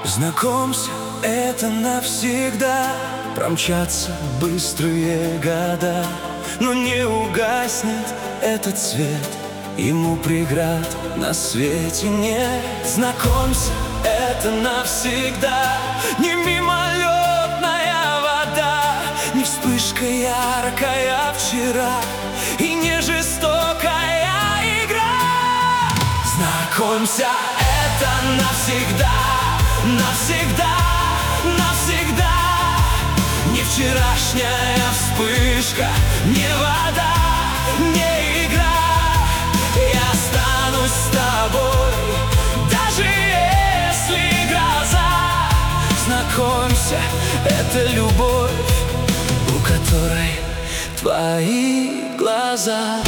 Знакомься, это навсегда. Промчатся быстрые года, но не угаснет этот свет. Ему преград на свете нет. Знакомься, это навсегда. Не мимолетная вода, не вспышка яркая вчера, и не жестокая игра. Знакомься, это навсегда. Навсегда, навсегда. Не вчерашняя вспышка, не вода, не игра. Я останусь с тобой, даже если гроза. Знакомься, это любовь, у которой твои глаза.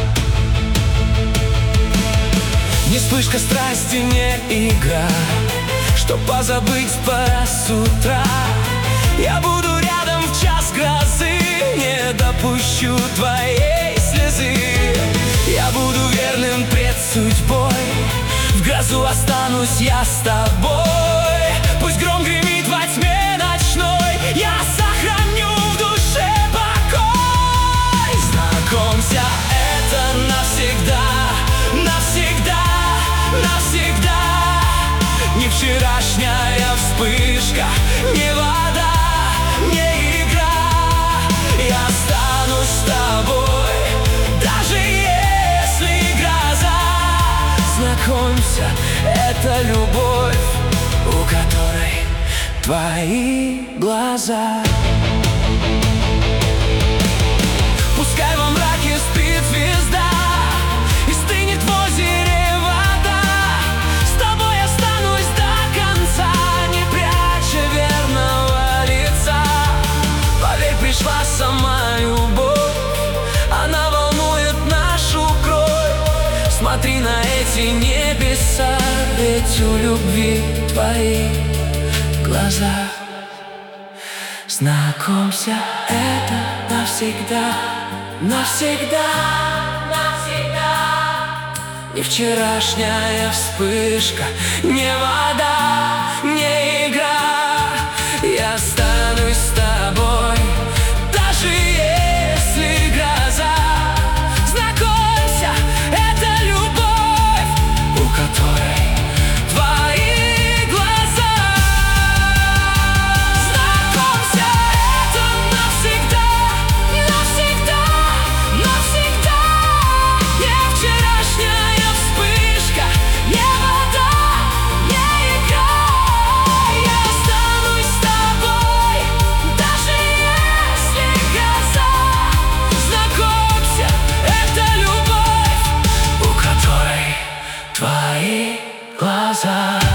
Не вспышка страсти, не игра, что позабыть пора с утра. Я буду рядом в час грозы, не допущу твоей слезы. Я буду верным пред судьбой, в грозу останусь я с тобой. Пусть гром гремит во тьме ночной, я сохраню в душе покой. Знакомься, это навсегда. Навсегда, навсегда. Не вчерашняя вспышка, не вода, не игра. Я останусь с тобой, даже если гроза. Знакомься, это любовь, у которой твои глаза. Пускай во мраке спит звезда и стынет в озере вода, с тобой останусь до конца, не пряча верного лица. Поверь, пришла сама любовь, она волнует нашу кровь. Смотри на эти небеса, ведь у любви твои глаза. Знакомься, это навсегда. Навсегда, навсегда. Не вчерашняя вспышка, не вода, не игра. Я останусь с тобой, даже если гроза. Знакомься, это любовь, у которой твои глаза. Знакомься, это навсегда. Навсегда, навсегда. Не вчерашняя вспышка, не вода, не игра. Я останусь с тобой, даже если гроза. Знакомься, это любовь, у которой твои глаза.